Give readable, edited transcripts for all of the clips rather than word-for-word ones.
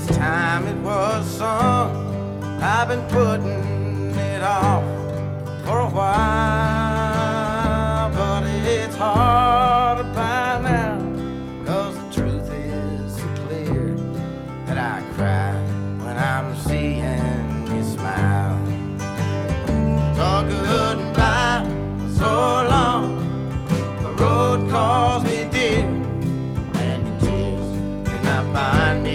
It's time it was sung. I've been putting it off for a while, but it's hard to find out, 'cause the truth is so clear that I cry when I'm seeing you smile. So goodbye for so long, the road calls me dear, and your tears cannot bind me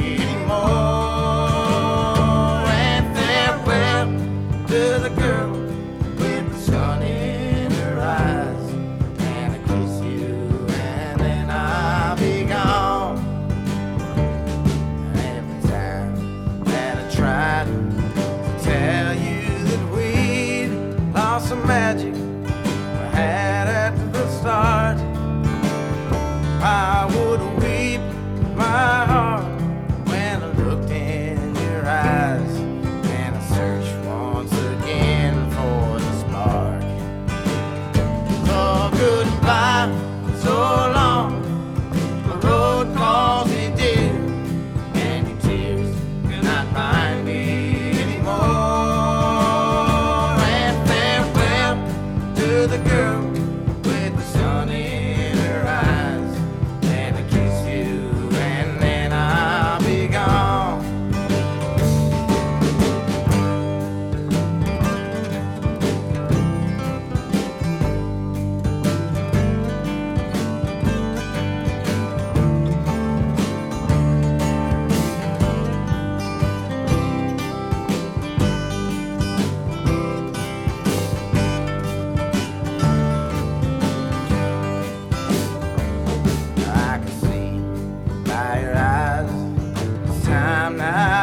anymore. And farewell to the girl with the sun in her eyes, and I kiss you and then I'll be gone. And every time that I tried to tell you that we'd lost some magic we had at the start, I would weep my heart when I looked in your eyes, and I searched once again for the spark. So goodbye, so long, the road calls me dear, and your tears cannot bind me anymore. And farewell to the girl with the sun in her eyes, and I kiss you and then I'll be gone. I can see by your eyes it's time now